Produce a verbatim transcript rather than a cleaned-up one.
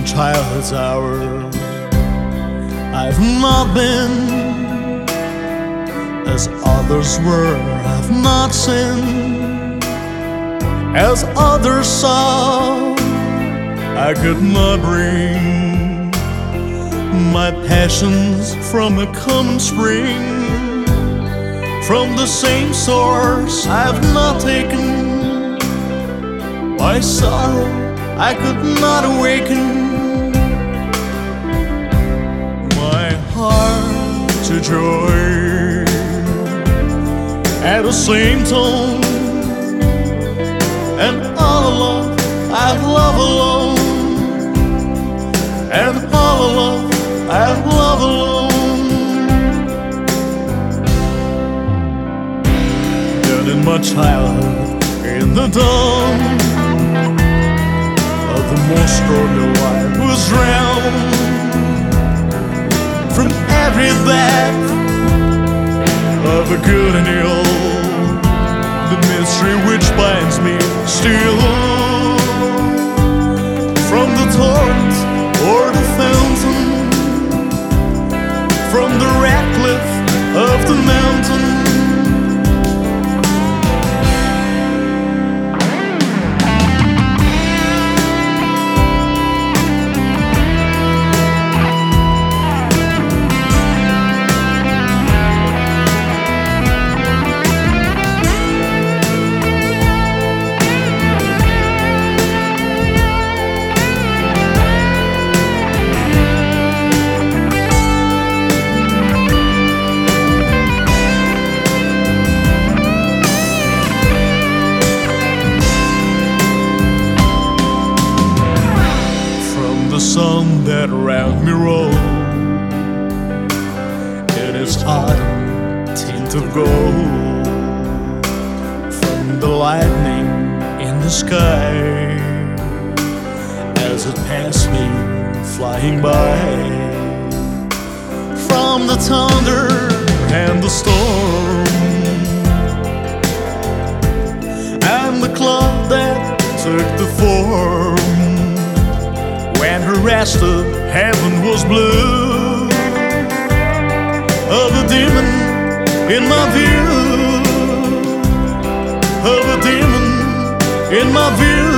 from childhood's hour. I've not been as others were, I've not sinned as others saw. I could not bring my passions from a common spring, from the same source. I've not taken my sorrow, I could not awaken my heart to joy at the same tone. And all alone I've loved alone, and all alone I've loved alone. Then in my childhood, in the dawn of the most extraordinary life, was drowned from every depth of the good and ill, the mystery which binds me still. From the torrent or the fountain, from the red cliff of the mountain, the sun that round me rolled in its autumn tint of gold, from the lightning in the sky as it passed me flying by, from the thunder and the storm and the cloud that took the form when the rest of heaven was blue, of a demon in my view, of a demon in my view.